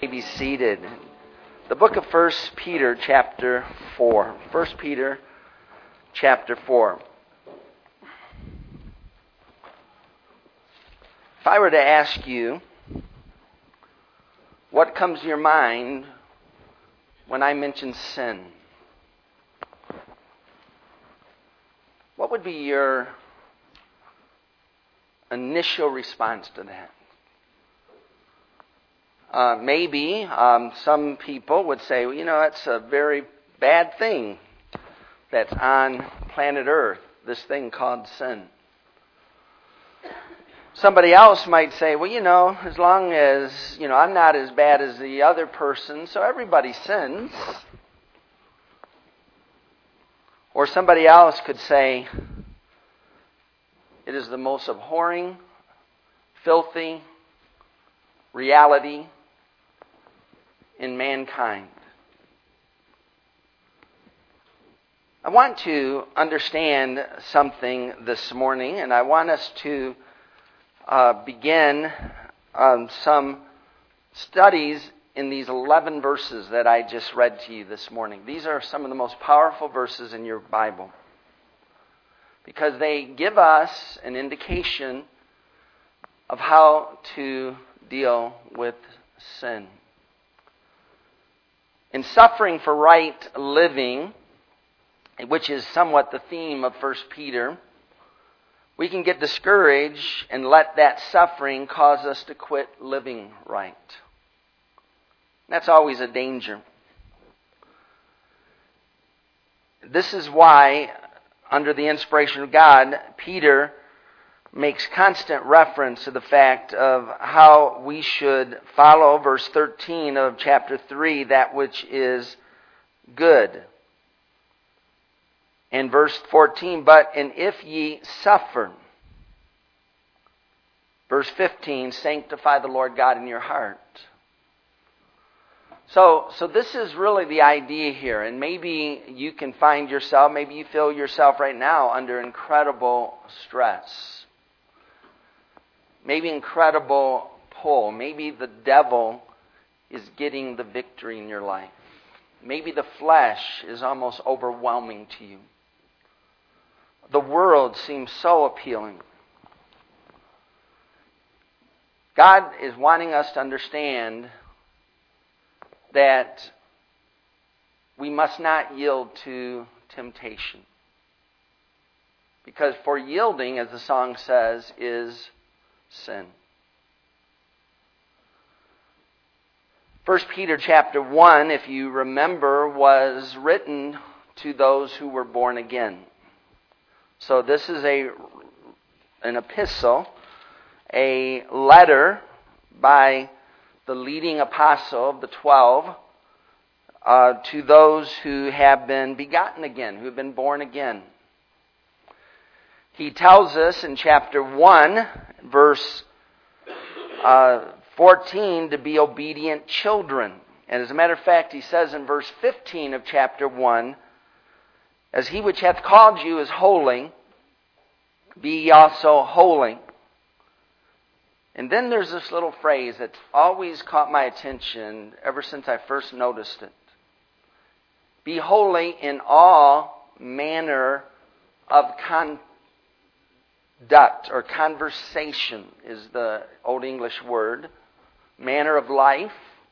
Be seated. The book of 1 Peter chapter 4. 1 Peter chapter 4. If I were to ask you, what comes to your mind when I mention sin? What would be your initial response to that? Maybe some people would say, well, that's a very bad thing that's on planet Earth, this thing called sin. Somebody else might say, well, as long as, I'm not as bad as the other person, so everybody sins. Or somebody else could say, it is the most abhorring, filthy reality in mankind. I want to understand something this morning, and I want us to begin some studies in these 11 verses that I just read to you this morning. These are some of the most powerful verses in your Bible because they give us an indication of how to deal with sin. In suffering for right living, which is somewhat the theme of 1 Peter, we can get discouraged and let that suffering cause us to quit living right. That's always a danger. This is why, under the inspiration of God, Peter makes constant reference to the fact of how we should follow verse 13 of chapter 3, that which is good. And verse 14, and if ye suffer. Verse 15, sanctify the Lord God in your heart. So this is really the idea here, and maybe you can find yourself, maybe you feel yourself right now under incredible stress. Maybe incredible pull. Maybe the devil is getting the victory in your life. Maybe the flesh is almost overwhelming to you. The world seems so appealing. God is wanting us to understand that we must not yield to temptation. Because for yielding, as the song says, is sin. 1 Peter chapter 1, if you remember, was written to those who were born again. So this is an epistle, a letter by the leading apostle of the 12 to those who have been begotten again, who have been born again. He tells us in chapter 1, verse 14, to be obedient children. And as a matter of fact, he says in verse 15 of chapter 1, as he which hath called you is holy, be ye also holy. And then there's this little phrase that's always caught my attention ever since I first noticed it. Be holy in all manner of conduct or conversation is the Old English word. Manner of life.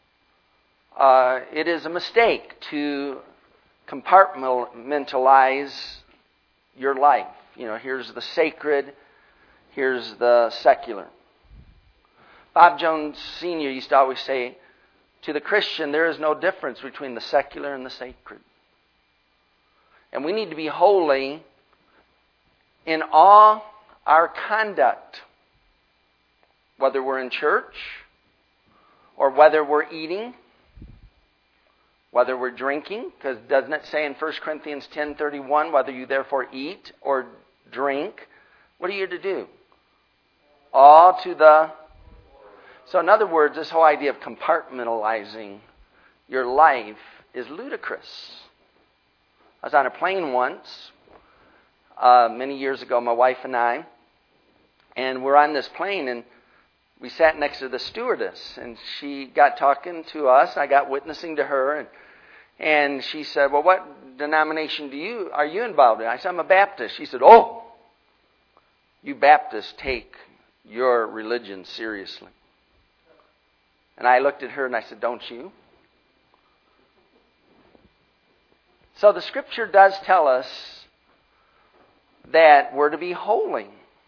It is a mistake to compartmentalize your life. Here's the sacred, here's the secular. Bob Jones Sr. used to always say, to the Christian, there is no difference between the secular and the sacred. And we need to be holy in all our conduct, whether we're in church or whether we're eating, whether we're drinking, because doesn't it say in 1 Corinthians 10:31, whether you therefore eat or drink, what are you to do? All to the... So in other words, this whole idea of compartmentalizing your life is ludicrous. I was on a plane once, many years ago, my wife and I, and we're on this plane, and we sat next to the stewardess, and she got talking to us. I got witnessing to her, and she said, well, what denomination are you involved in? I said, I'm a Baptist. She said, oh, you Baptists take your religion seriously. And I looked at her and I said, don't you? So the Scripture does tell us that we're to be holy.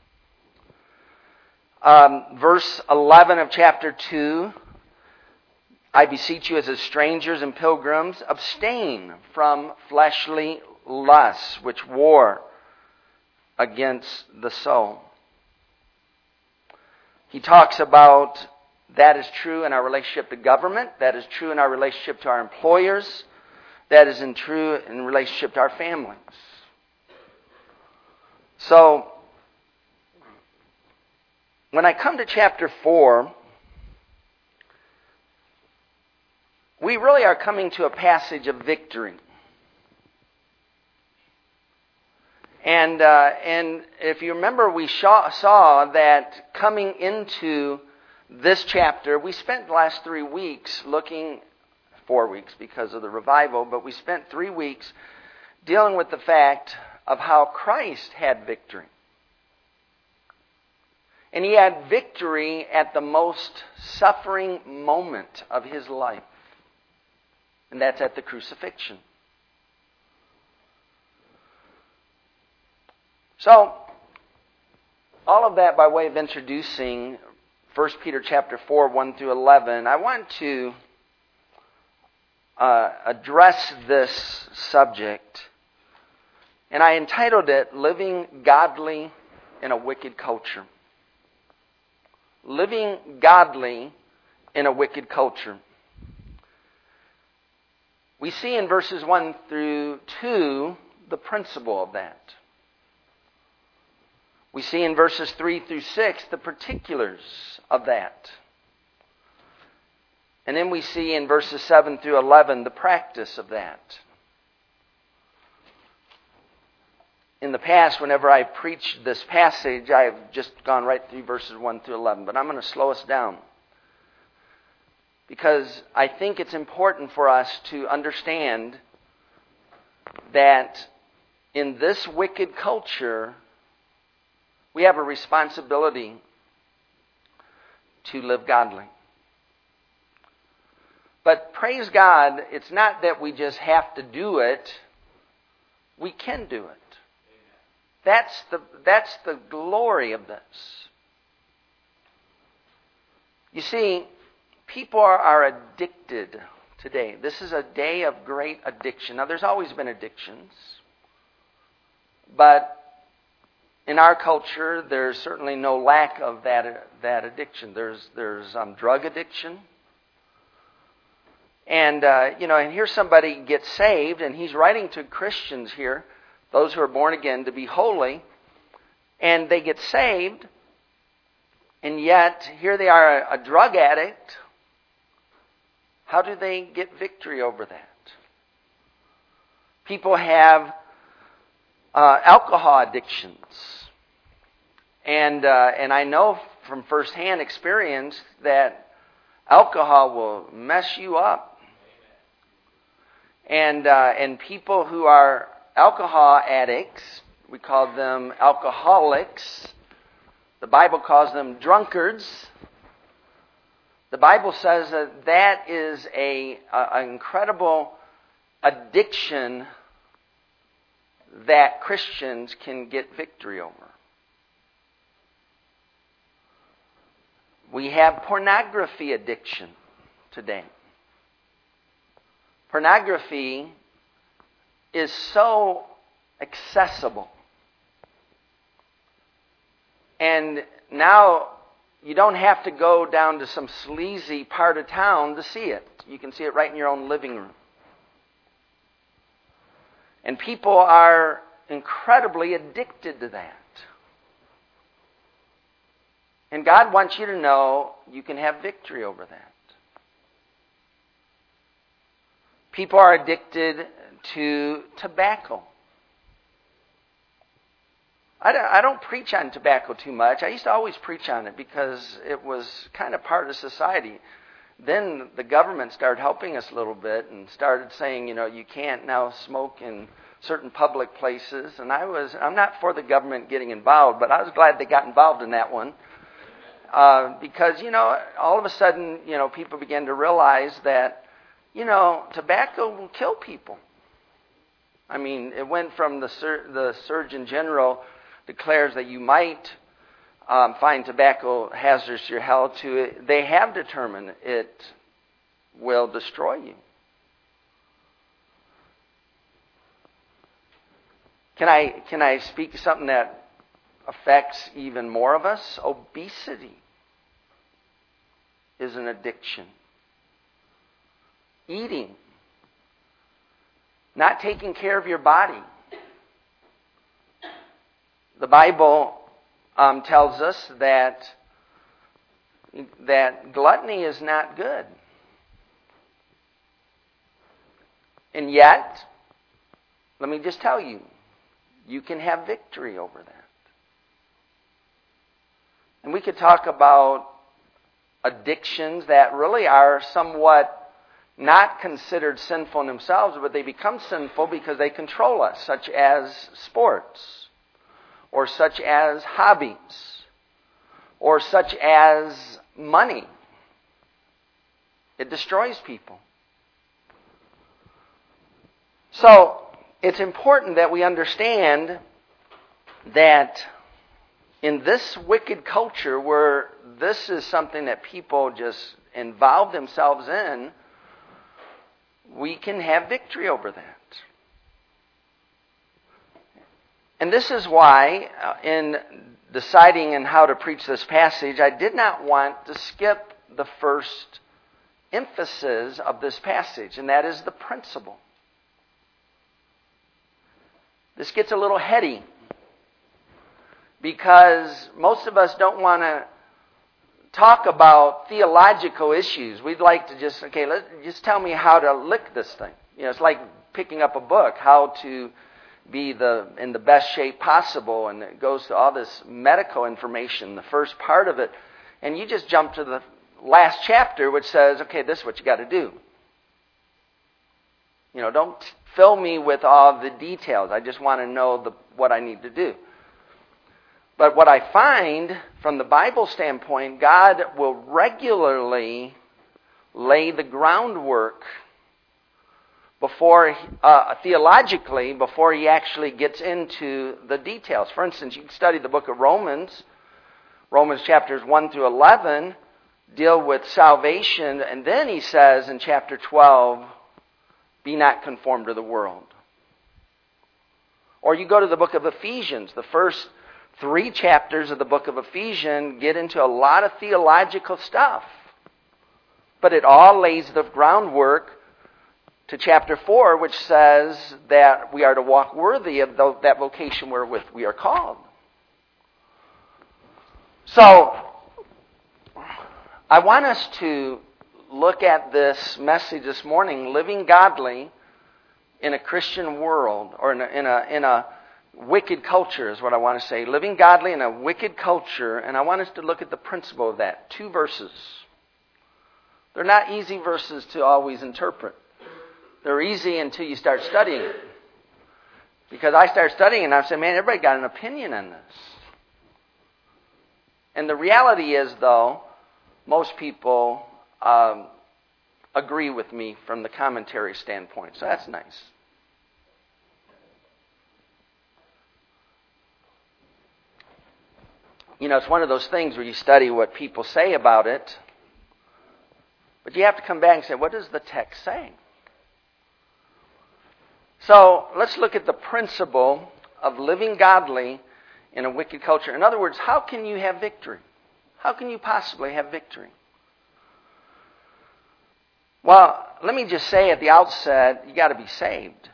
Verse 11 of chapter 2, I beseech you as strangers and pilgrims, abstain from fleshly lusts which war against the soul. He talks about that is true in our relationship to government, that is true in our relationship to our employers, that is true in relationship to our families. So, when I come to chapter 4, we really are coming to a passage of victory. And if you remember, we saw that coming into this chapter, we spent the last 3 weeks 4 weeks because of the revival, but we spent 3 weeks dealing with the fact of how Christ had victory. And He had victory at the most suffering moment of His life. And that's at the crucifixion. So, all of that by way of introducing 1 Peter chapter 4, 1 through 11. I want to address this subject, and I entitled it, Living Godly in a Wicked Culture. Living godly in a wicked culture. We see in verses 1 through 2 the principle of that. We see in verses 3 through 6 the particulars of that. And then we see in verses 7 through 11 the practice of that. In the past, whenever I preached this passage, I've just gone right through verses 1 through 11. But I'm going to slow us down, because I think it's important for us to understand that in this wicked culture, we have a responsibility to live godly. But praise God, it's not that we just have to do it. We can do it. That's the glory of this. You see, people are addicted today. This is a day of great addiction. Now, there's always been addictions. But in our culture, there's certainly no lack of that addiction. There's drug addiction. And, and here's somebody gets saved, and he's writing to Christians here, those who are born again, to be holy, and they get saved, and yet here they are, a drug addict. How do they get victory over that? People have alcohol addictions, and I know from firsthand experience that alcohol will mess you up, and people who are alcohol addicts, we call them alcoholics. The Bible calls them drunkards. The Bible says that is an incredible addiction that Christians can get victory over. We have pornography addiction today. Pornography is so accessible. And now you don't have to go down to some sleazy part of town to see it. You can see it right in your own living room. And people are incredibly addicted to that. And God wants you to know you can have victory over that. People are addicted to tobacco. I don't preach on tobacco too much. I used to always preach on it because it was kind of part of society. Then the government started helping us a little bit and started saying, you can't now smoke in certain public places. And I'm not for the government getting involved, but I was glad they got involved in that one. Because, all of a sudden, people began to realize that, tobacco will kill people. I mean, it went from the Surgeon General declares that you might find tobacco hazardous to your health to they have determined it will destroy you. Can I speak to something that affects even more of us? Obesity is an addiction. Eating. Not taking care of your body. The Bible tells us that gluttony is not good. And yet, let me just tell you, you can have victory over that. And we could talk about addictions that really are somewhat not considered sinful in themselves, but they become sinful because they control us, such as sports, or such as hobbies, or such as money. It destroys people. So, it's important that we understand that in this wicked culture where this is something that people just involve themselves in, we can have victory over that. And this is why, in deciding on how to preach this passage, I did not want to skip the first emphasis of this passage, and that is the principle. This gets a little heady because most of us don't want to talk about theological issues. We'd like to just just tell me how to lick this thing. It's like picking up a book, how to be in the best shape possible, and it goes to all this medical information, the first part of it, and you just jump to the last chapter which says, okay, this is what you got to do. Don't fill me with all the details. I just want to know what I need to do. But what I find from the Bible standpoint, God will regularly lay the groundwork theologically before he actually gets into the details. For instance, you can study the book of Romans. Romans chapters 1 through 11 deal with salvation, and then he says in chapter 12, be not conformed to the world. Or you go to the book of Ephesians. The first 3 chapters of the book of Ephesians get into a lot of theological stuff. But it all lays the groundwork to chapter 4, which says that we are to walk worthy of that vocation wherewith we are called. So, I want us to look at this message this morning, living godly in a Christian world, or in a wicked culture is what I want to say. Living godly in a wicked culture, and I want us to look at the principle of that. 2 verses. They're not easy verses to always interpret. They're easy until you start studying it. Because I start studying and I say, man, everybody got an opinion on this. And the reality is, though, most people agree with me from the commentary standpoint. So that's nice. It's one of those things where you study what people say about it, but you have to come back and say, what does the text say? So let's look at the principle of living godly in a wicked culture. In other words, how can you have victory? How can you possibly have victory? Well, let me just say at the outset, you got to be saved.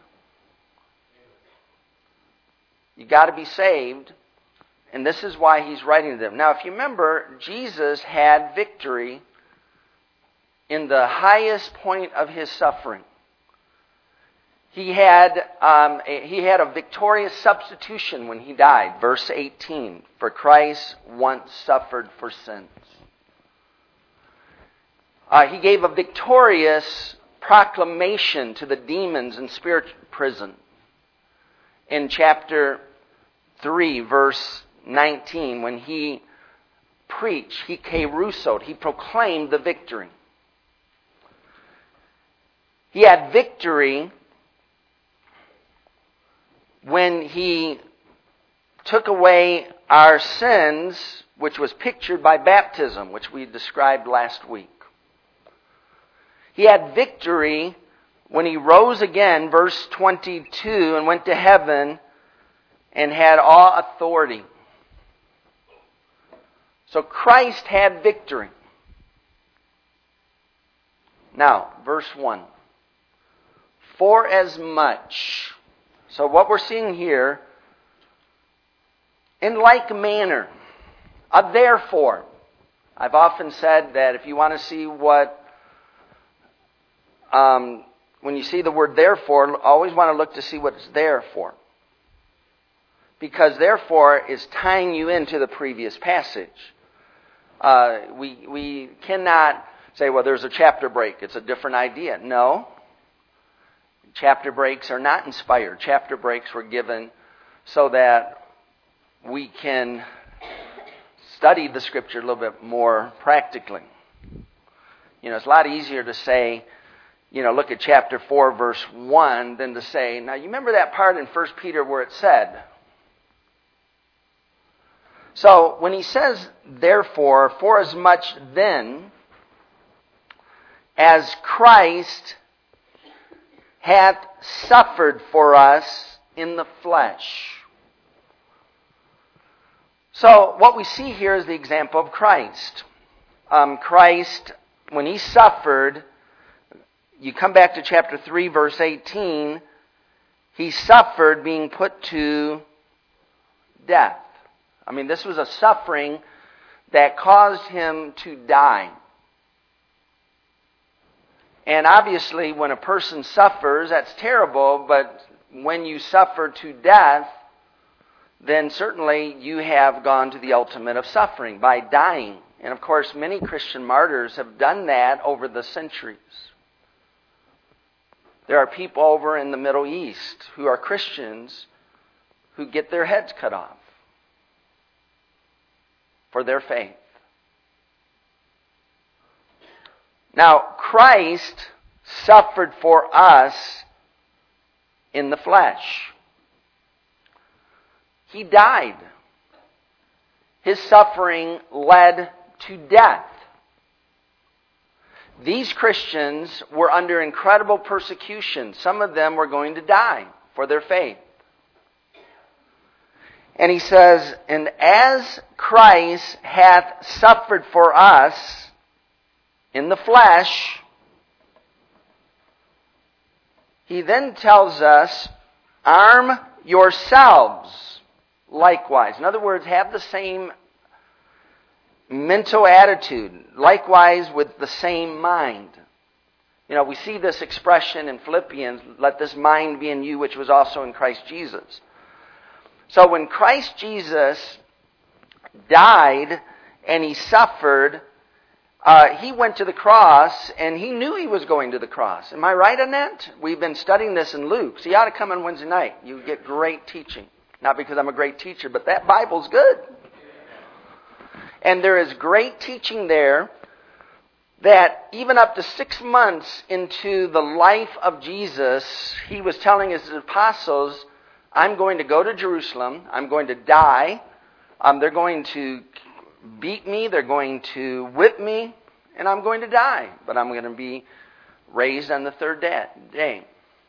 You got to be saved, and this is why he's writing to them. Now, if you remember, Jesus had victory in the highest point of his suffering. He had a victorious substitution when he died. Verse 18, for Christ once suffered for sins. He gave a victorious proclamation to the demons in spirit prison. In chapter 3, verse 19, when he preached, he kerusoed, he proclaimed the victory. He had victory when he took away our sins, which was pictured by baptism, which we described last week. He had victory when he rose again, verse 22, and went to heaven and had all authority. So Christ had victory. Now, verse 1. For as much. So what we're seeing here, in like manner, a therefore. I've often said that if you want to see what, when you see the word therefore, always want to look to see what it's there for. Because therefore is tying you into the previous passage. We cannot say, well, there's a chapter break. It's a different idea. No. Chapter breaks are not inspired. Chapter breaks were given so that we can study the Scripture a little bit more practically. It's a lot easier to say, look at chapter 4, verse 1, than to say, now you remember that part in 1 Peter where it said. So when he says, therefore, for as much then as Christ hath suffered for us in the flesh. So what we see here is the example of Christ. Christ, when he suffered, you come back to chapter 3, verse 18, he suffered being put to death. This was a suffering that caused him to die. And obviously, when a person suffers, that's terrible, but when you suffer to death, then certainly you have gone to the ultimate of suffering by dying. And of course, many Christian martyrs have done that over the centuries. There are people over in the Middle East who are Christians who get their heads cut off for their faith. Now, Christ suffered for us in the flesh. He died. His suffering led to death. These Christians were under incredible persecution. Some of them were going to die for their faith. And he says, and as Christ hath suffered for us in the flesh, he then tells us, arm yourselves likewise. In other words, have the same mental attitude, likewise with the same mind. We see this expression in Philippians, let this mind be in you which was also in Christ Jesus. So when Christ Jesus died and he suffered, he went to the cross and he knew he was going to the cross. Am I right on that? We've been studying this in Luke. So you ought to come on Wednesday night. You get great teaching. Not because I'm a great teacher, but that Bible's good. And there is great teaching there that even up to 6 months into the life of Jesus, he was telling his apostles, I'm going to go to Jerusalem, I'm going to die, they're going to beat me, they're going to whip me, and I'm going to die. But I'm going to be raised on the third day.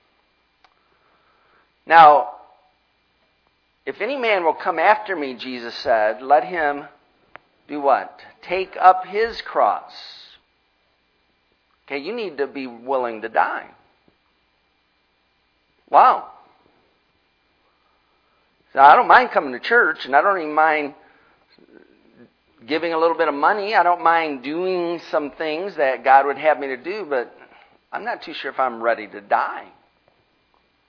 Now, if any man will come after me, Jesus said, let him do what? Take up his cross. Okay, you need to be willing to die. Wow. So I don't mind coming to church, and I don't even mind giving a little bit of money. I don't mind doing some things that God would have me to do, but I'm not too sure if I'm ready to die.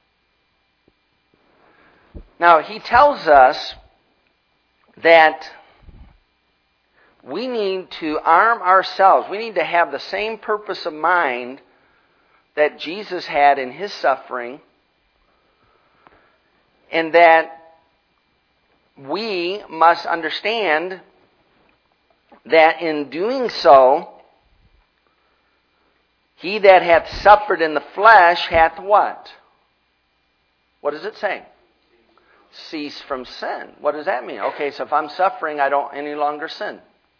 Now, he tells us that we need to arm ourselves. We need to have the same purpose of mind that Jesus had in his suffering, and that we must understand that in doing so, he that hath suffered in the flesh hath what? What does it say? Cease from sin. What does that mean? Okay, so if I'm suffering, I don't any longer sin.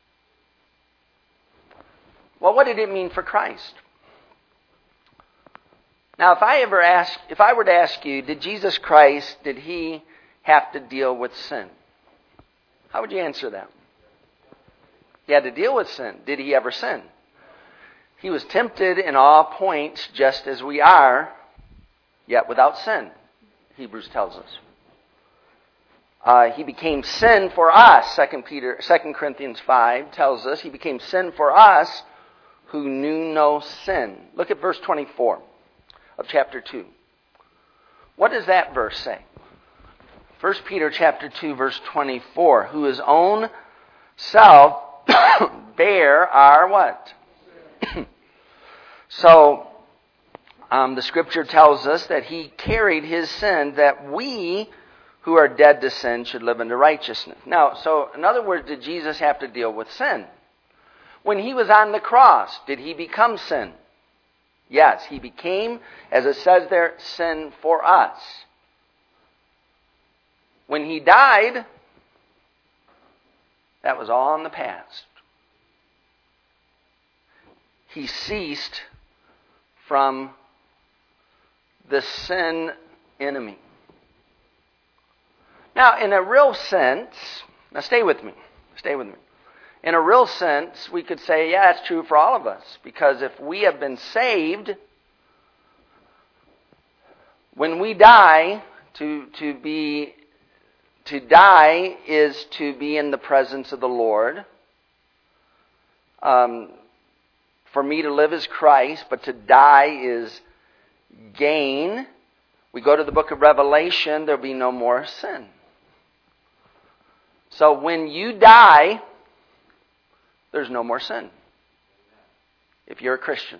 Well, what did it mean for Christ? Now, if I were to ask you, did Jesus Christ, did he have to deal with sin? How would you answer that? He had to deal with sin. Did he ever sin? He was tempted in all points just as we are, yet without sin, Hebrews tells us. He became sin for us, 2 Corinthians 5 tells us. He became sin for us who knew no sin. Look at verse 24 of chapter 2. What does that verse say? 1 Peter chapter 2, verse 24. Who his own self bear our what? So, the scripture tells us that he carried his sin, that we who are dead to sin should live unto righteousness. Now, so in other words, did Jesus have to deal with sin? When he was on the cross, did he become sin? Yes, he became, as it says there, sin for us. When he died, that was all in the past. He ceased from the sin enemy. Now, in a real sense, now stay with me. In a real sense, we could say, yeah, it's true for all of us. Because if we have been saved, when we die, to die is to be in the presence of the Lord. For me to live is Christ, but to die is gain. We go to the book of Revelation, there'll be no more sin. So when you die, there's no more sin. If you're a Christian.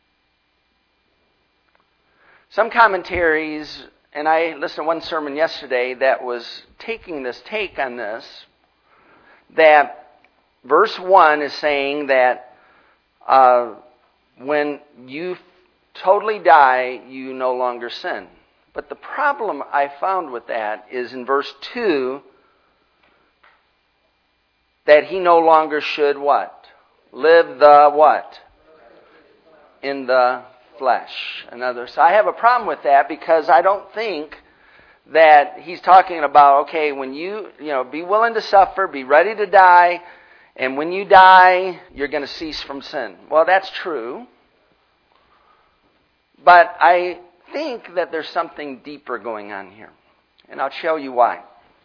Some commentaries, and I listened to one sermon yesterday that was taking this take on this, that verse 1 is saying that when you totally die, you no longer sin. But the problem I found with that is in verse 2, that he no longer should what? Live the what? In the flesh. So I have a problem with that because I don't think that he's talking about, okay, when you be willing to suffer, be ready to die, and when you die, you're going to cease from sin. Well, that's true. But I think that there's something deeper going on here. And I'll show you why.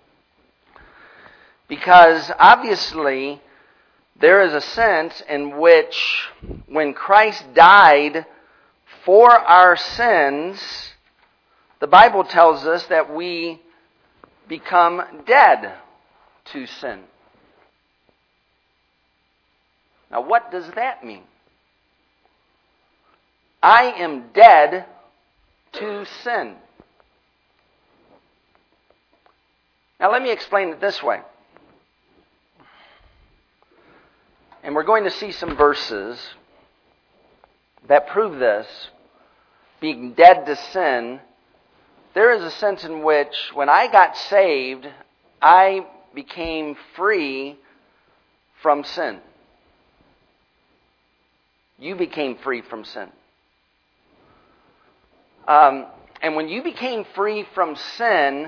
Because obviously, there is a sense in which when Christ died for our sins, the Bible tells us that we become dead to sin. Now, what does that mean? I am dead to sin. Now, let me explain it this way. And we're going to see some verses that prove this. Being dead to sin, there is a sense in which when I got saved, I became free from sin. You became free from sin. And when you became free from sin,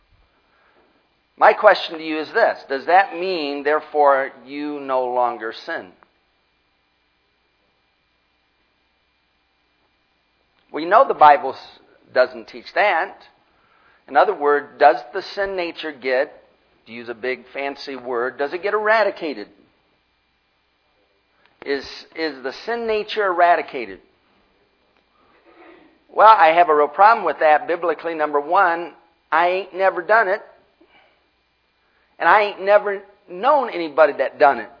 my question to you is this. Does that mean, therefore, you no longer sin? We know the Bible doesn't teach that. In other words, does the sin nature get, to use a big fancy word, does it get eradicated? Is the sin nature eradicated? Well, I have a real problem with that. Biblically, number one, I ain't never done it. And I ain't never known anybody that done it.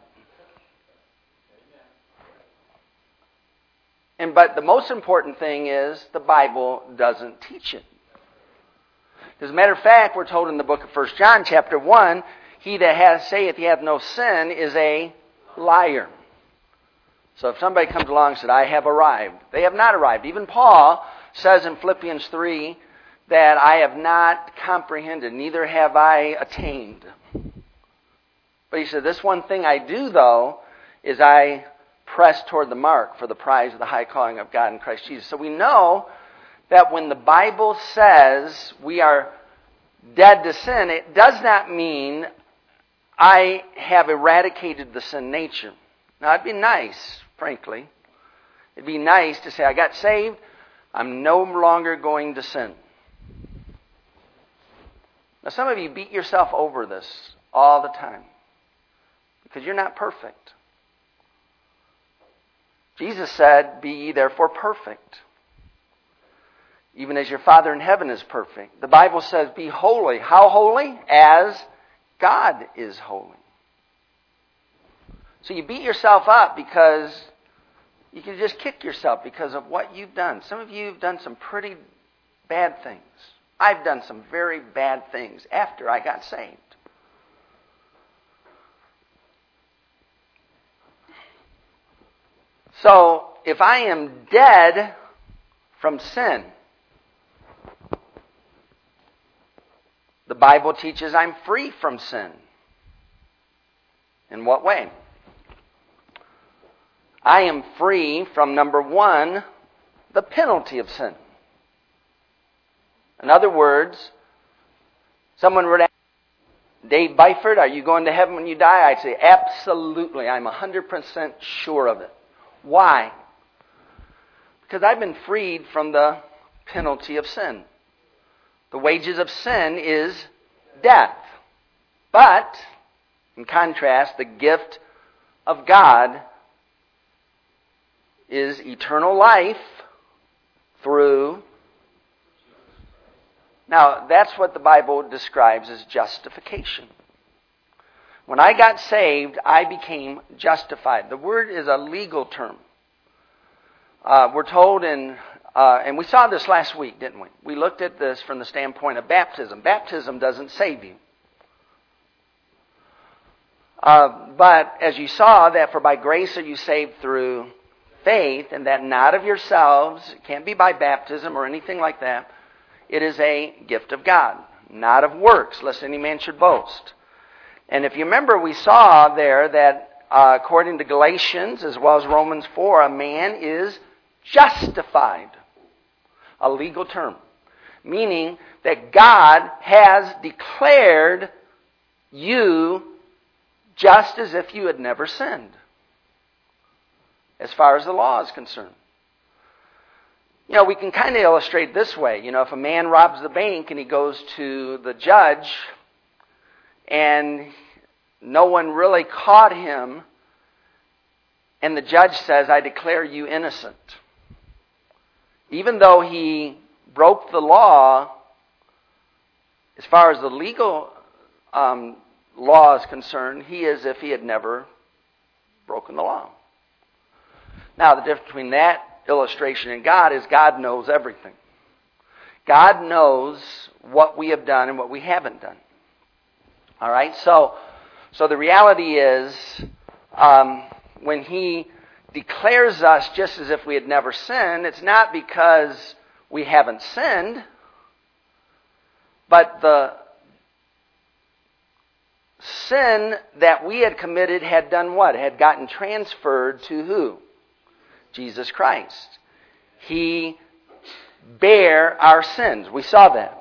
But the most important thing is the Bible doesn't teach it. As a matter of fact, we're told in the book of 1 John chapter 1, he that saith he hath no sin is a liar. So if somebody comes along and said, I have arrived, they have not arrived. Even Paul says in Philippians 3 that I have not comprehended, neither have I attained. But he said, this one thing I do, though, is I press toward the mark for the prize of the high calling of God in Christ Jesus. So we know that when the Bible says we are dead to sin, it does not mean I have eradicated the sin nature. Now, it'd be nice, frankly. It'd be nice to say, I got saved, I'm no longer going to sin. Now, some of you beat yourself over this all the time because you're not perfect. Jesus said, be ye therefore perfect, even as your Father in heaven is perfect. The Bible says, be holy. How holy? As God is holy. So you beat yourself up because you can just kick yourself because of what you've done. Some of you have done some pretty bad things. I've done some very bad things after I got saved. So, if I am dead from sin, the Bible teaches I'm free from sin. In what way? I am free from, number one, the penalty of sin. In other words, someone would ask, Dave Byford, are you going to heaven when you die? I'd say, absolutely. I'm 100% sure of it. Why? Because I've been freed from the penalty of sin. The wages of sin is death. But, in contrast, the gift of God is eternal life through... Now, that's what the Bible describes as justification. When I got saved, I became justified. The word is a legal term. We're told and we saw this last week, didn't we? We looked at this from the standpoint of baptism. Baptism doesn't save you. But as you saw, that for by grace are you saved through faith, and that not of yourselves, it can't be by baptism or anything like that. It is a gift of God, not of works, lest any man should boast. And if you remember, we saw there that according to Galatians as well as Romans 4, a man is justified. A legal term. Meaning that God has declared you just as if you had never sinned. As far as the law is concerned. You know, we can kind of illustrate this way. You know, if a man robs the bank and he goes to the judge and no one really caught him, and the judge says, I declare you innocent. Even though he broke the law, as far as the legal law is concerned, he is as if he had never broken the law. Now, the difference between that illustration and God is God knows everything. God knows what we have done and what we haven't done. All right? So the reality is, when He declares us just as if we had never sinned, it's not because we haven't sinned, but the sin that we had committed had done what? Had gotten transferred to who? Jesus Christ. He bare our sins. We saw that.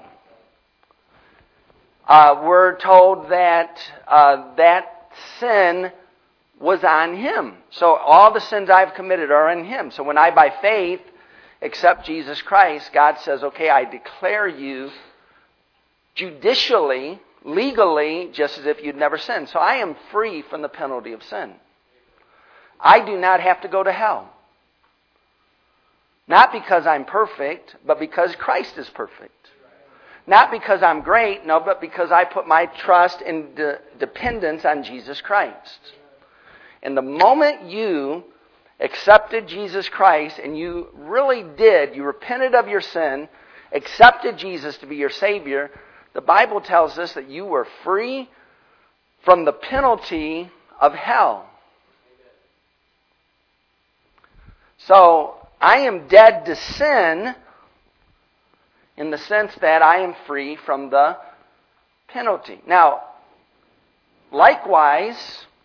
We're told that that sin was on Him. So all the sins I've committed are in Him. So when I, by faith, accept Jesus Christ, God says, okay, I declare you judicially, legally, just as if you'd never sinned. So I am free from the penalty of sin. I do not have to go to hell. Not because I'm perfect, but because Christ is perfect. Not because I'm great, no, but because I put my trust and dependence on Jesus Christ. And the moment you accepted Jesus Christ and you really did, you repented of your sin, accepted Jesus to be your Savior, the Bible tells us that you were free from the penalty of hell. So, I am dead to sin in the sense that I am free from the penalty. Now, likewise,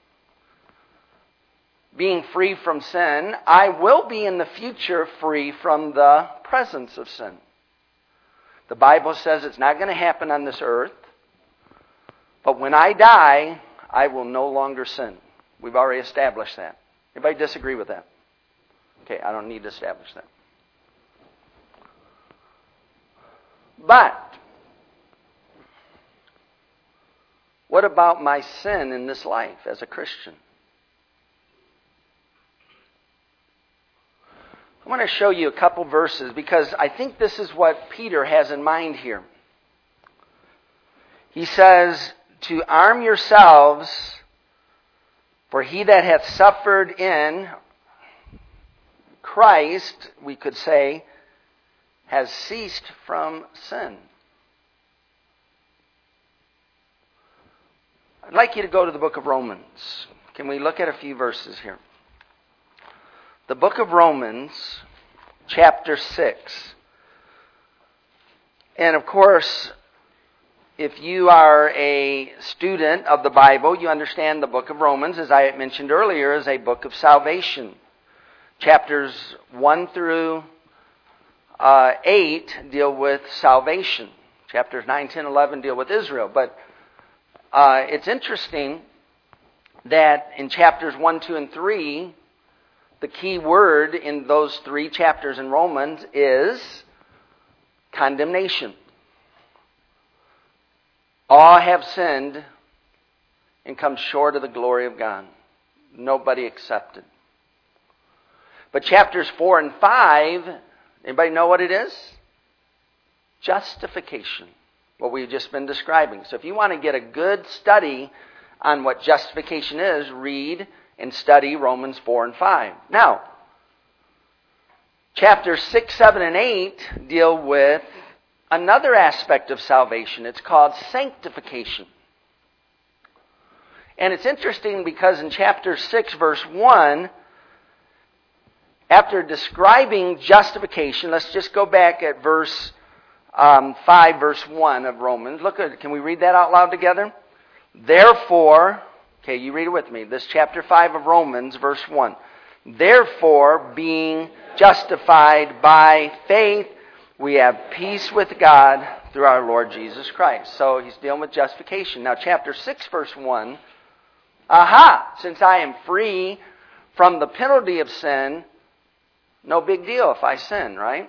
being free from sin, I will be in the future free from the presence of sin. The Bible says it's not going to happen on this earth, but when I die, I will no longer sin. We've already established that. Anybody disagree with that? Okay, I don't need to establish that. But, what about my sin in this life as a Christian? I want to show you a couple verses because I think this is what Peter has in mind here. He says, to arm yourselves, for he that hath suffered in Christ, we could say, has ceased from sin. I'd like you to go to the book of Romans. Can we look at a few verses here? The book of Romans, chapter 6. And of course, if you are a student of the Bible, you understand the book of Romans, as I mentioned earlier, is a book of salvation. Chapters 1 through 8 deal with salvation. Chapters 9, 10, 11 deal with Israel. But it's interesting that in chapters 1, 2, and 3, the key word in those 3 chapters in Romans is condemnation. All have sinned and come short of the glory of God. Nobody accepted. But chapters 4 and 5, anybody know what it is? Justification. What we've just been describing. So if you want to get a good study on what justification is, read and study Romans 4 and 5. Now, chapters 6, 7, and 8 deal with another aspect of salvation. It's called sanctification. And it's interesting because in chapter 6, verse 1, after describing justification, let's just go back at verse 5, verse 1 of Romans. Look at it. Can we read that out loud together? Therefore, okay, you read it with me. This chapter 5 of Romans, verse 1. Therefore, being justified by faith, we have peace with God through our Lord Jesus Christ. So he's dealing with justification. Now, chapter 6, verse 1. Since I am free from the penalty of sin, no big deal if I sin, right?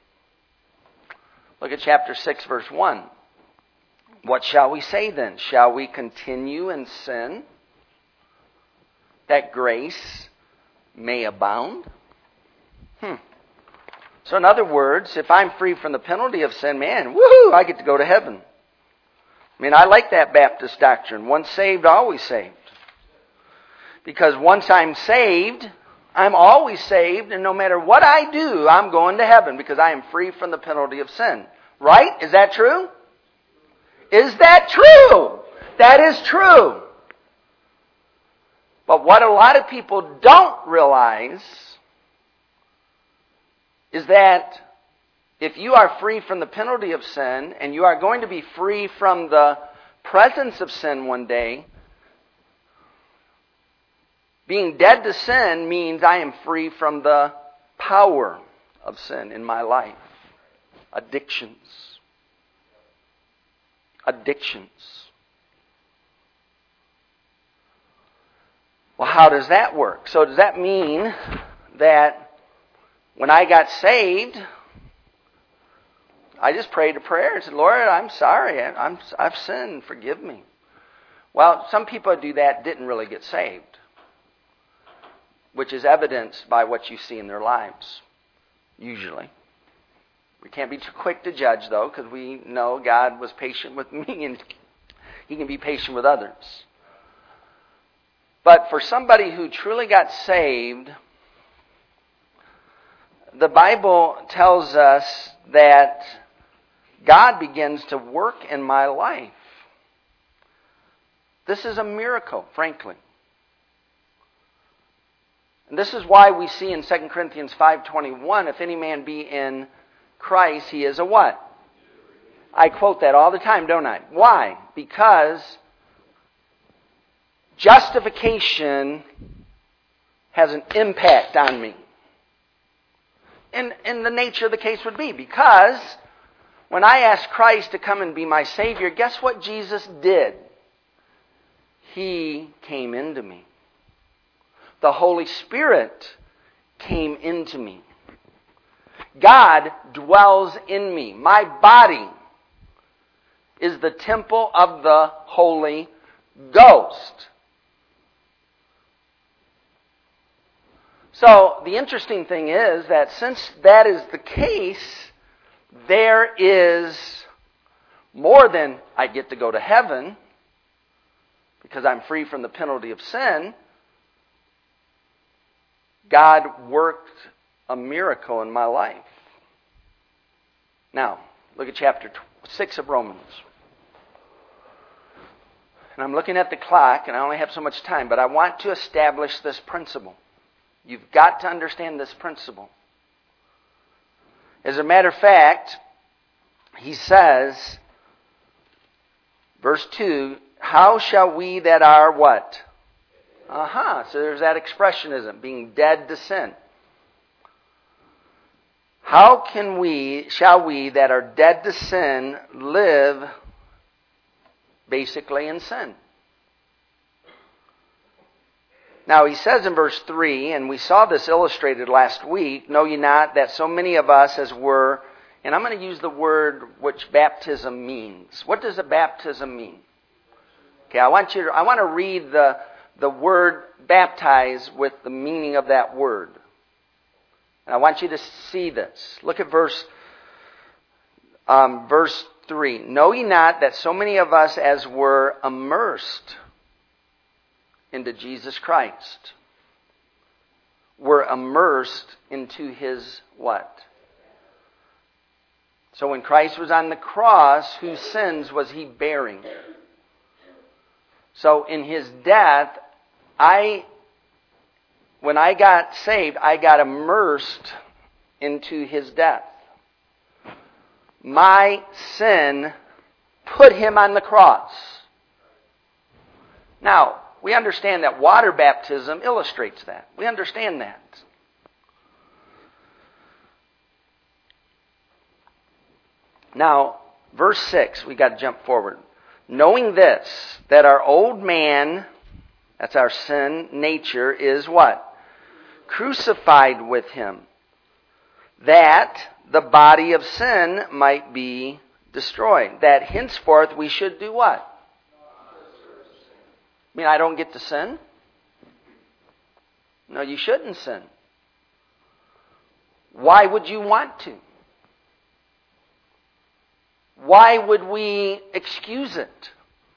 Look at chapter 6, verse 1. What shall we say then? Shall we continue in sin that grace may abound? So in other words, if I'm free from the penalty of sin, man, woohoo, I get to go to heaven. I mean, I like that Baptist doctrine. Once saved, always saved. Because once I'm saved, I'm always saved, and no matter what I do, I'm going to heaven because I am free from the penalty of sin. Right? Is that true? Is that true? That is true. But what a lot of people don't realize is that if you are free from the penalty of sin and you are going to be free from the presence of sin one day, being dead to sin means I am free from the power of sin in my life. Addictions. Well, how does that work? So does that mean that when I got saved, I just prayed a prayer and said, Lord, I'm sorry. I've sinned. Forgive me. Well, some people who do that didn't really get saved, which is evidenced by what you see in their lives, usually. We can't be too quick to judge, though, because we know God was patient with me and He can be patient with others. But for somebody who truly got saved, the Bible tells us that God begins to work in my life. This is a miracle, frankly. And this is why we see in 2 Corinthians 5:21, if any man be in Christ, he is a what? I quote that all the time, don't I? Why? Because justification has an impact on me. And the nature of the case would be, because when I asked Christ to come and be my Savior, guess what Jesus did? He came into me. The Holy Spirit came into me. God dwells in me. My body is the temple of the Holy Ghost. So the interesting thing is that since that is the case, there is more than I get to go to heaven because I'm free from the penalty of sin. God worked a miracle in my life. Now, look at chapter 6 of Romans. And I'm looking at the clock, and I only have so much time, but I want to establish this principle. You've got to understand this principle. As a matter of fact, he says, verse 2, how shall we that are what? So there's that expressionism, being dead to sin. How shall we that are dead to sin live basically in sin? Now he says in verse 3, and we saw this illustrated last week, know ye not that so many of us as were, and I'm going to use the word which baptism means. What does a baptism mean? Okay, I want to read the word baptize with the meaning of that word. And I want you to see this. Look at verse 3. Know ye not that so many of us as were immersed into Jesus Christ were immersed into His what? So when Christ was on the cross, whose sins was He bearing? So in His death, when I got saved, I got immersed into His death. My sin put Him on the cross. Now, we understand that water baptism illustrates that. We understand that. Now, verse 6, we got to jump forward. Knowing this, that our old man, that's our sin nature, is what? Crucified with Him, that the body of sin might be destroyed. That henceforth we should do what? I mean, I don't get to sin? No, you shouldn't sin. Why would you want to? Why would we excuse it?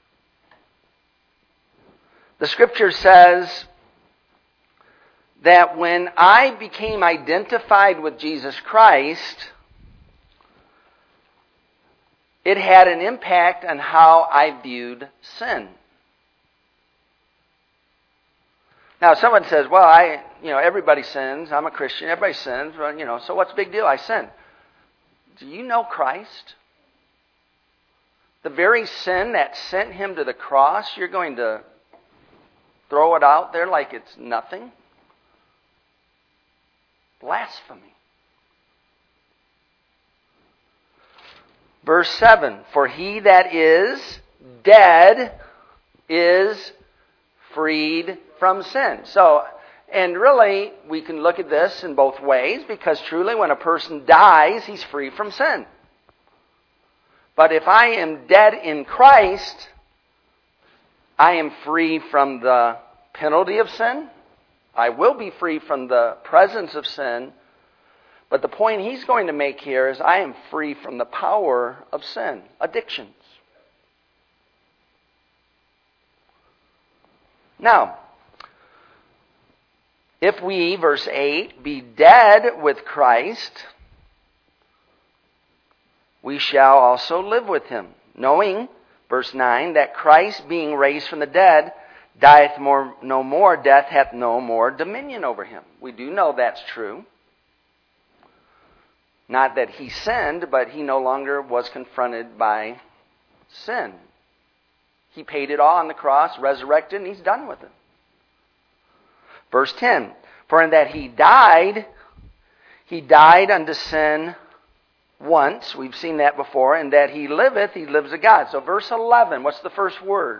The Scripture says that when I became identified with Jesus Christ, it had an impact on how I viewed sin. Now, someone says, well, everybody sins. I'm a Christian. Everybody sins. Well, so what's the big deal? I sin. Do you know Christ? The very sin that sent Him to the cross, you're going to throw it out there like it's nothing? Blasphemy. Verse 7, for he that is dead is freed from sin. So, and really, we can look at this in both ways, because truly when a person dies, he's free from sin. But if I am dead in Christ, I am free from the penalty of sin. I will be free from the presence of sin. But the point he's going to make here is I am free from the power of sin, addictions. Now, if we, verse 8, be dead with Christ, we shall also live with him, knowing, verse 9, that Christ, being raised from the dead, dieth no more, death hath no more dominion over him. We do know that's true. Not that he sinned, but he no longer was confronted by sin. He paid it all on the cross, resurrected, and he's done with it. Verse 10, for in that he died unto sin once. We've seen that before. And that he liveth, he lives to God. So verse 11, what's the first word?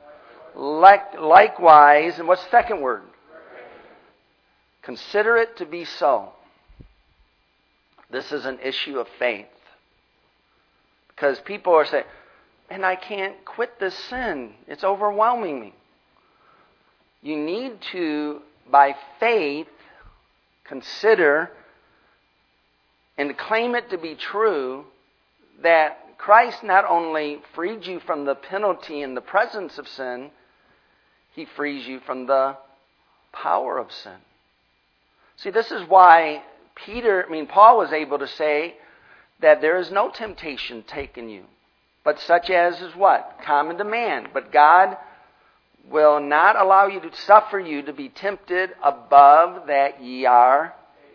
Likewise, and what's the second word? Consider it to be so. This is an issue of faith. Because people are saying, man, I can't quit this sin. It's overwhelming me. You need to, by faith, consider and claim it to be true that Christ not only freed you from the penalty and the presence of sin, he frees you from the power of sin. See, this is why Paul was able to say that there is no temptation taken you, but such as is what? Common to man. But God will not allow you to suffer you to be tempted above that ye are.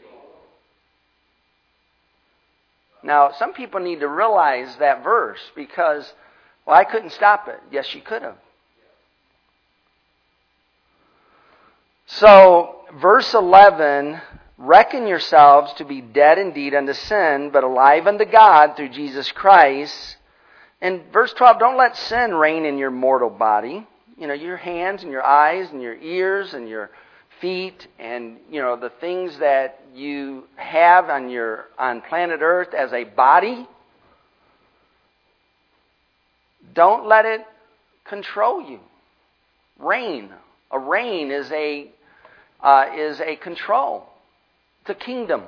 Now, some people need to realize that verse because, well, I couldn't stop it. Yes, you could have. So, verse 11, reckon yourselves to be dead indeed unto sin, but alive unto God through Jesus Christ. And verse 12, don't let sin reign in your mortal body. You know, your hands and your eyes and your ears and your feet and, the things that you have on planet Earth as a body. Don't let it control you. Reign. A reign is a control. It's a kingdom.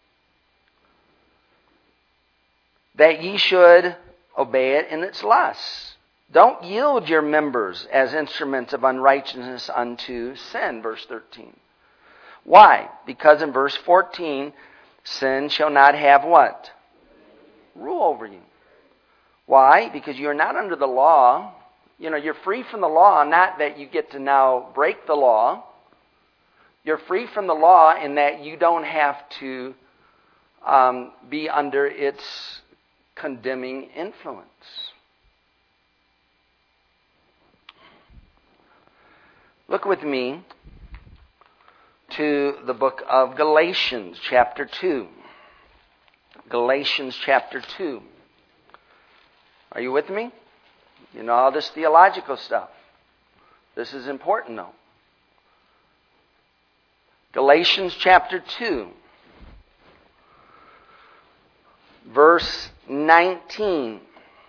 That ye should obey it in its lusts. Don't yield your members as instruments of unrighteousness unto sin, verse 13. Why? Because in verse 14, sin shall not have what? Rule over you. Why? Because you're not under the law. You're free from the law, not that you get to now break the law. You're free from the law in that you don't have to be under its condemning influence. Look with me to the book of Galatians, chapter 2. Galatians, chapter 2. Are you with me? You know all this theological stuff. This is important, though. Galatians, chapter 2. Verse 19.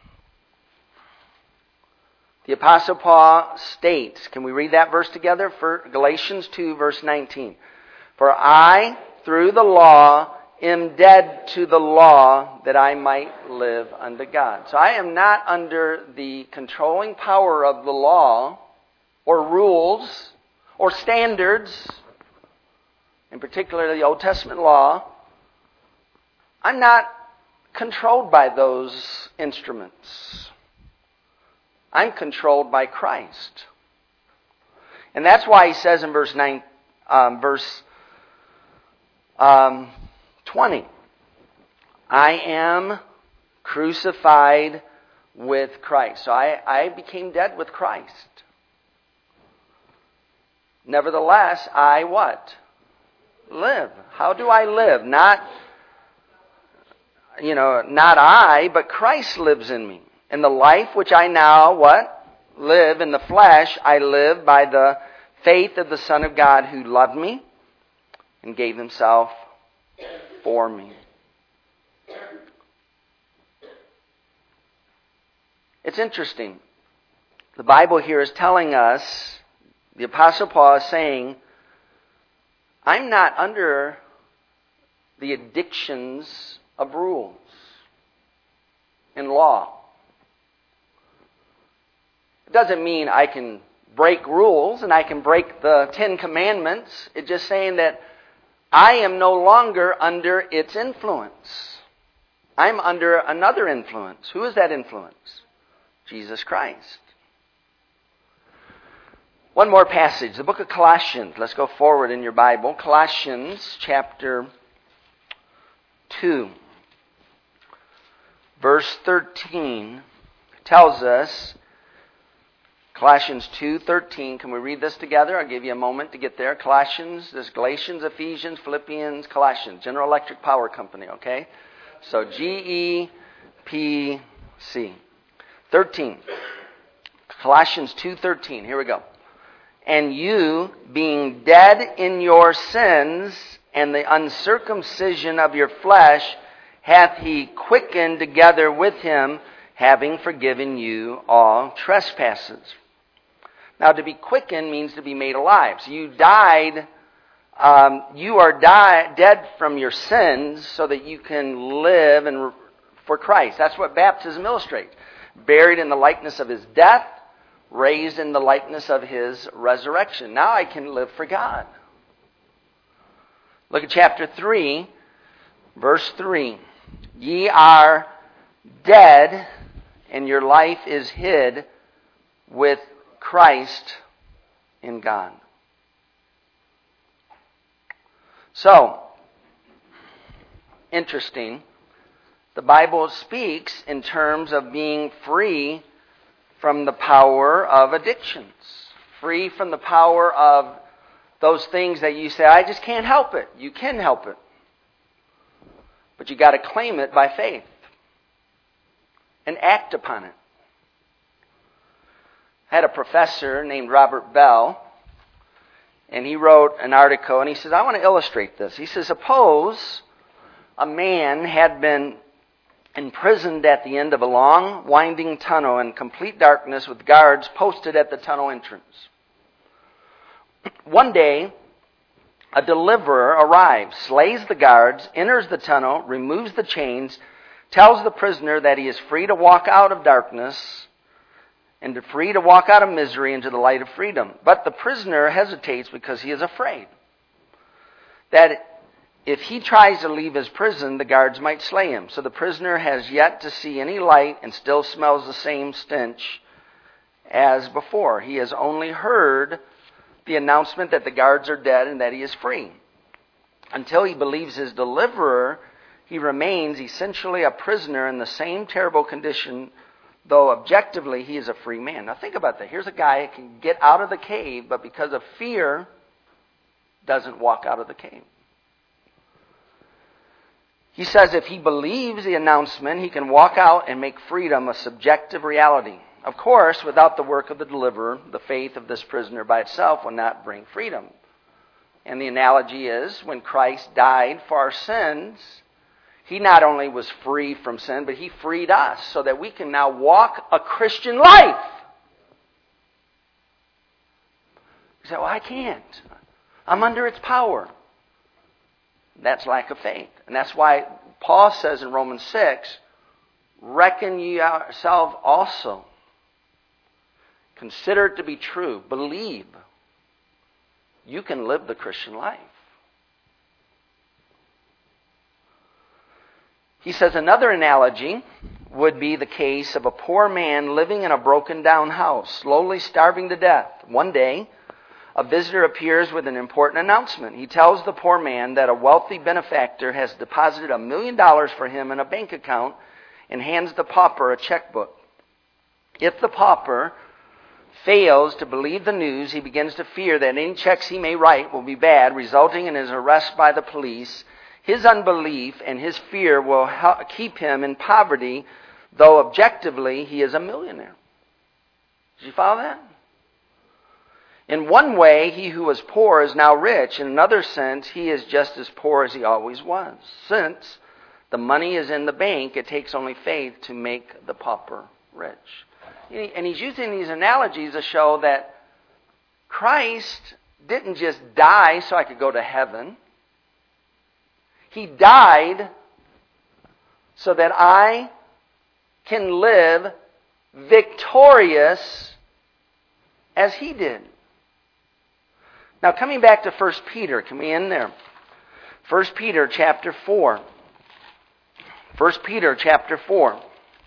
The Apostle Paul states, can we read that verse together? For Galatians 2, verse 19. For I, through the law, am dead to the law that I might live unto God. So I am not under the controlling power of the law or rules or standards, in particular the Old Testament law. I'm not controlled by those instruments. I'm controlled by Christ. And that's why he says in verse 20, I am crucified with Christ. So I became dead with Christ. Nevertheless, I what? Live. How do I live? Not I, but Christ lives in me. And the life which I now, what? Live in the flesh, I live by the faith of the Son of God who loved me and gave himself for me. It's interesting. The Bible here is telling us, the Apostle Paul is saying, I'm not under the addictions of rules and law. It doesn't mean I can break rules and I can break the 10 Commandments. It's just saying that I am no longer under its influence. I'm under another influence. Who is that influence? Jesus Christ. One more passage, the book of Colossians. Let's go forward in your Bible. Colossians chapter 2, verse 13 tells us, Colossians 2:13. Can we read this together? I'll give you a moment to get there. Colossians, this Galatians, Ephesians, Philippians, Colossians. General Electric Power Company, okay? So GEPC. 13. Colossians 2:13. Here we go. And you, being dead in your sins and the uncircumcision of your flesh, hath he quickened together with him, having forgiven you all trespasses. Now, to be quickened means to be made alive. So you died, you are dead from your sins so that you can live for Christ. That's what baptism illustrates. Buried in the likeness of his death, raised in the likeness of his resurrection. Now I can live for God. Look at chapter 3, verse 3. Ye are dead, and your life is hid with Christ in God. So, interesting. The Bible speaks in terms of being free from the power of addictions. Free from the power of those things that you say, I just can't help it. You can help it. But you got to claim it by faith and act upon it. I had a professor named Robert Bell, and he wrote an article, and he says, I want to illustrate this. He says, suppose a man had been imprisoned at the end of a long, winding tunnel in complete darkness with guards posted at the tunnel entrance. One day, a deliverer arrives, slays the guards, enters the tunnel, removes the chains, tells the prisoner that he is free to walk out of darkness and free to walk out of misery into the light of freedom. But the prisoner hesitates because he is afraid that if he tries to leave his prison, the guards might slay him. So the prisoner has yet to see any light and still smells the same stench as before. He has only heard the announcement that the guards are dead and that he is free. Until he believes his deliverer, he remains essentially a prisoner in the same terrible condition, though objectively he is a free man. Now think about that. Here's a guy who can get out of the cave, but because of fear, doesn't walk out of the cave. He says if he believes the announcement, he can walk out and make freedom a subjective reality. Of course, without the work of the deliverer, the faith of this prisoner by itself will not bring freedom. And the analogy is, when Christ died for our sins, he not only was free from sin, but he freed us so that we can now walk a Christian life. You say, well, I can't. I'm under its power. That's lack of faith. And that's why Paul says in Romans 6, reckon ye yourself also. Consider it to be true. Believe. You can live the Christian life. He says another analogy would be the case of a poor man living in a broken down house, slowly starving to death. One day, a visitor appears with an important announcement. He tells the poor man that a wealthy benefactor has deposited $1 million for him in a bank account and hands the pauper a checkbook. If the pauper fails to believe the news, he begins to fear that any checks he may write will be bad, resulting in his arrest by the police. His unbelief and his fear will keep him in poverty, though objectively he is a millionaire. Did you follow that? In one way, he who was poor is now rich. In another sense, he is just as poor as he always was. Since the money is in the bank, it takes only faith to make the pauper rich. And he's using these analogies to show that Christ didn't just die so I could go to heaven. He died so that I can live victorious as He did. Now, coming back to 1 Peter, can we end there? 1 Peter chapter 4. 1 Peter chapter 4.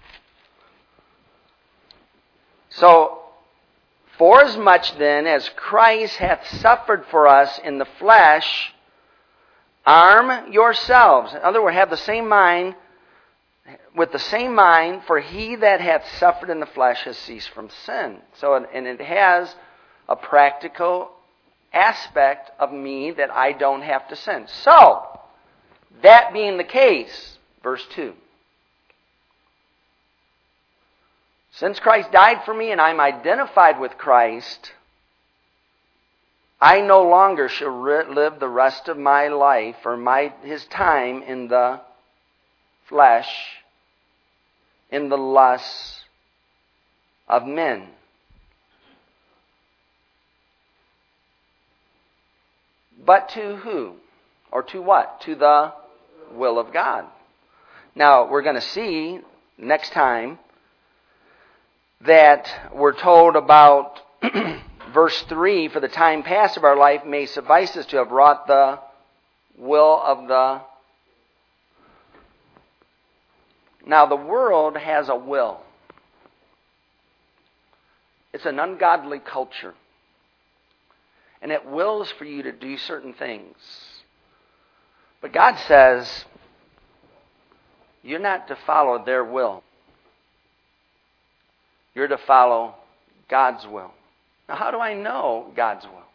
So, forasmuch then as Christ hath suffered for us in the flesh, arm yourselves. In other words, have the same mind, with the same mind, for he that hath suffered in the flesh has ceased from sin. So, and it has a practical aspect of me that I don't have to sin. So, that being the case, verse 2. Since Christ died for me and I'm identified with Christ, I no longer shall live the rest of my life or his time in the flesh, in the lusts of men. But to who? Or to what? To the will of God. Now, we're going to see next time that we're told about verse 3, for the time past of our life may suffice us to have wrought the will of the... Now, the world has a will. It's an ungodly culture. And it wills for you to do certain things. But God says, you're not to follow their will. You're to follow God's will. Now, how do I know God's will?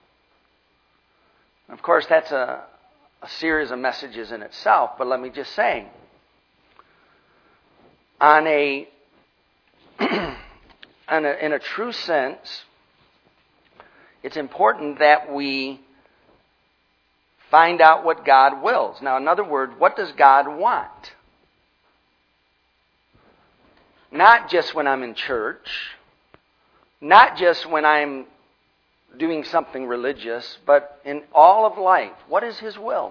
Of course, that's a series of messages in itself, but let me just say, in a true sense, it's important that we find out what God wills. Now, in other words, what does God want? Not just when I'm in church, not just when I'm doing something religious, but in all of life. What is His will?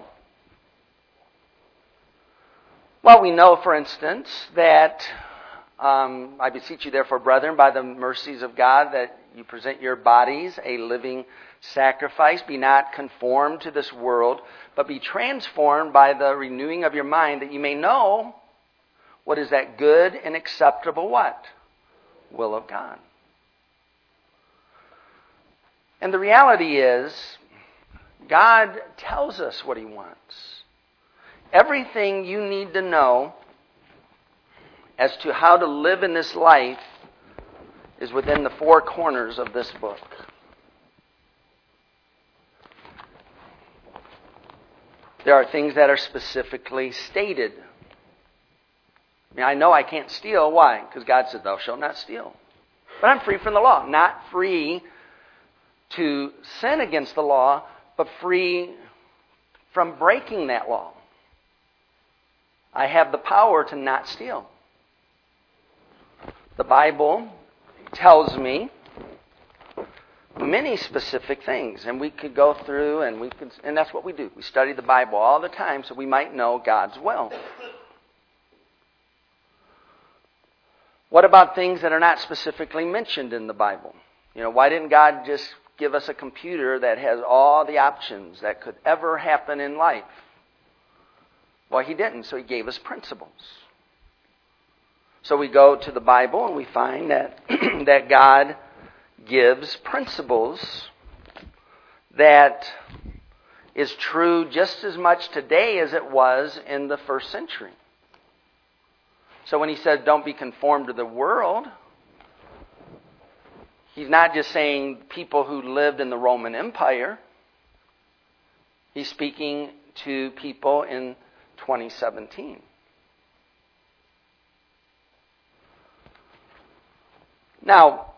Well, we know, for instance, that I beseech you, therefore, brethren, by the mercies of God, that you present your bodies a living sacrifice. Be not conformed to this world, but be transformed by the renewing of your mind, that you may know what is that good and acceptable what? Will of God. And the reality is, God tells us what He wants. Everything you need to know as to how to live in this life is within the four corners of this book. There are things that are specifically stated. I mean, I know I can't steal. Why? Because God said, thou shalt not steal. But I'm free from the law. Not free to sin against the law, but free from breaking that law. I have the power to not steal. The Bible tells me many specific things, and we could go through and that's what we do. We study the Bible all the time so we might know God's will. What about things that are not specifically mentioned in the Bible? You know, why didn't God just give us a computer that has all the options that could ever happen in life? Well, He didn't, so He gave us principles. So we go to the Bible and we find that that God gives principles that is true just as much today as it was in the first century. So when He said, don't be conformed to the world, He's not just saying people who lived in the Roman Empire. He's speaking to people in 2017. Now,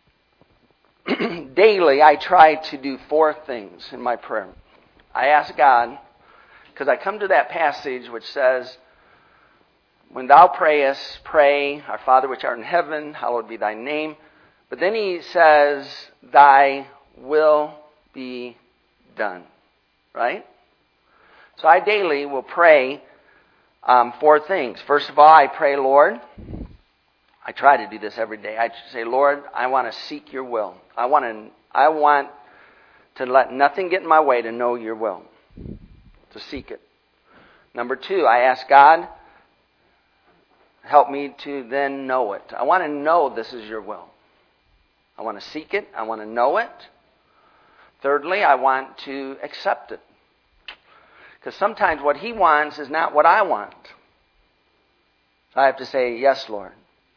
daily I try to do four things in my prayer. I ask God, because I come to that passage which says, when thou prayest, pray, our Father which art in heaven, hallowed be thy name. But then He says, thy will be done. Right? So I daily will pray 4 things. First of all, I pray, Lord, I try to do this every day. I say, Lord, I want to seek your will. I want to let nothing get in my way to know your will, to seek it. Number 2, I ask God, help me to then know it. I want to know this is your will. I want to seek it. I want to know it. Thirdly, I want to accept it. Because sometimes what he wants is not what I want. So I have to say, yes, Lord.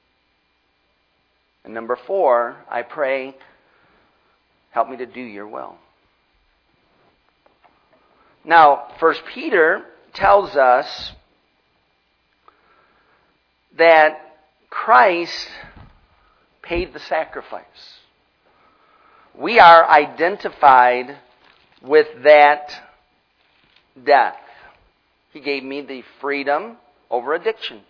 And number 4, I pray, help me to do your will. Now, 1 Peter tells us that Christ paid the sacrifice. We are identified with that death. He gave me the freedom over addictions.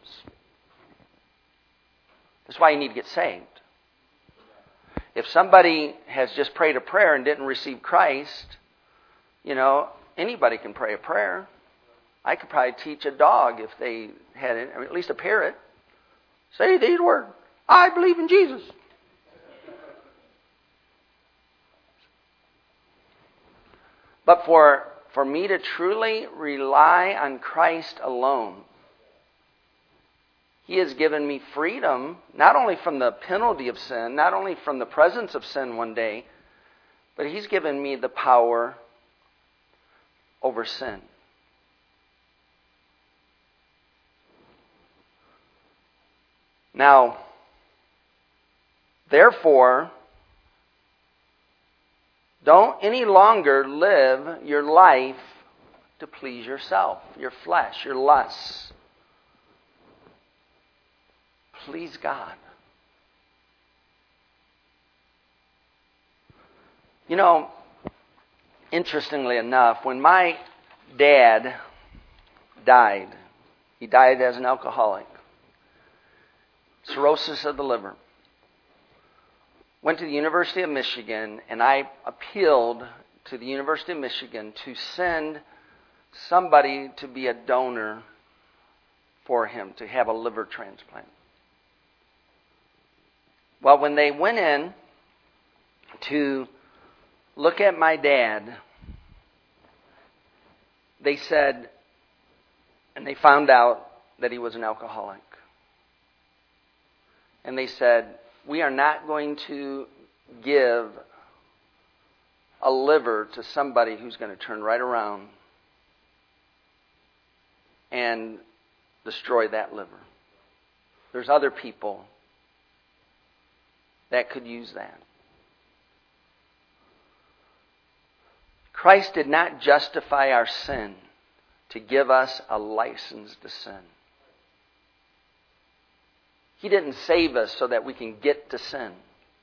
That's why you need to get saved. If somebody has just prayed a prayer and didn't receive Christ, anybody can pray a prayer. I could probably teach a dog if they had it, or at least a parrot. Say these words, I believe in Jesus. But for me to truly rely on Christ alone, He has given me freedom, not only from the penalty of sin, not only from the presence of sin one day, but He's given me the power over sin. Now, therefore, don't any longer live your life to please yourself, your flesh, your lusts. Please God. Interestingly enough, when my dad died, he died as an alcoholic. Cirrhosis of the liver. Went to the University of Michigan, and I appealed to the University of Michigan to send somebody to be a donor for him, to have a liver transplant. Well, when they went in to look at my dad, they said, and they found out that he was an alcoholic. And they said, we are not going to give a liver to somebody who's going to turn right around and destroy that liver. There's other people that could use that. Christ did not justify our sin to give us a license to sin. He didn't save us so that we can get to sin.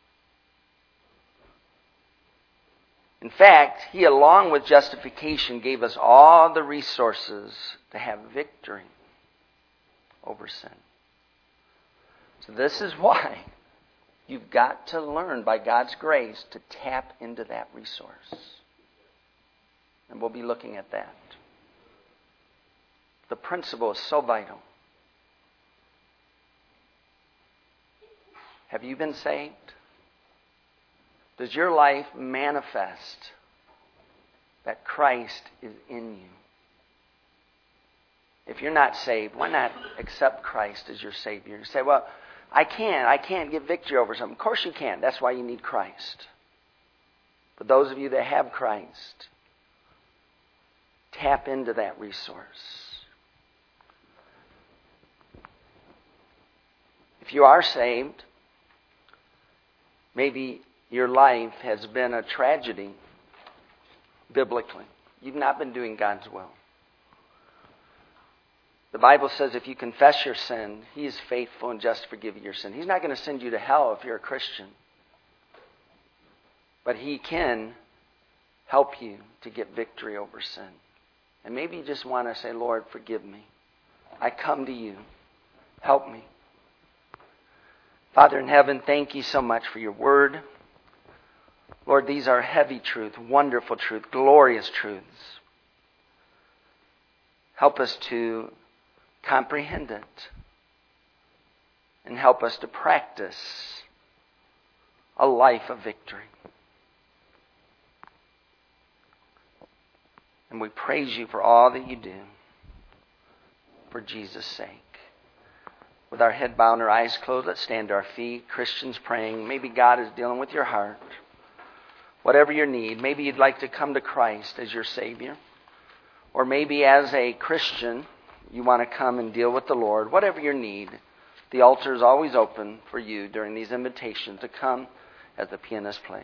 In fact, He, along with justification, gave us all the resources to have victory over sin. So this is why you've got to learn, by God's grace, to tap into that resource. And we'll be looking at that. The principle is so vital. Have you been saved? Does your life manifest that Christ is in you? If you're not saved, why not accept Christ as your Savior? You say, well, I can't get victory over something. Of course you can. That's why you need Christ. But those of you that have Christ, tap into that resource. If you are saved, maybe your life has been a tragedy biblically. You've not been doing God's will. The Bible says if you confess your sin, He is faithful and just to forgive you your sin. He's not going to send you to hell if you're a Christian. But He can help you to get victory over sin. And maybe you just want to say, Lord, forgive me. I come to you. Help me. Father in heaven, thank you so much for your word. Lord, these are heavy truth, wonderful truth, glorious truths. Help us to comprehend it. And help us to practice a life of victory. And we praise you for all that you do for Jesus' sake. With our head bowed and our eyes closed, let's stand to our feet. Christians praying. Maybe God is dealing with your heart. Whatever your need. Maybe you'd like to come to Christ as your Savior. Or maybe as a Christian, you want to come and deal with the Lord. Whatever your need, the altar is always open for you during these invitations to come as the pianist plays.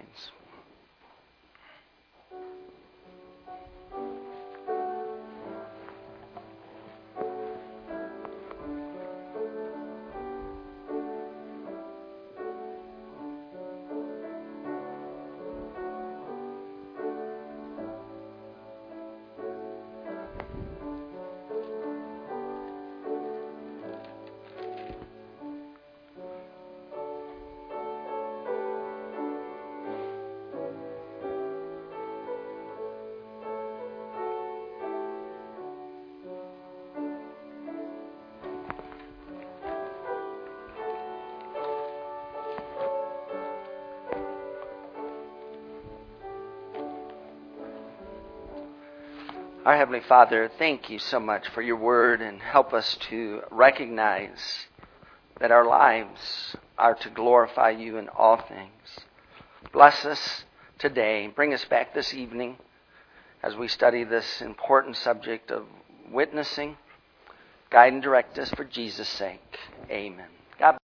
Our Heavenly Father, thank you so much for your word, and help us to recognize that our lives are to glorify you in all things. Bless us today. Bring us back this evening as we study this important subject of witnessing. Guide and direct us for Jesus' sake. Amen. God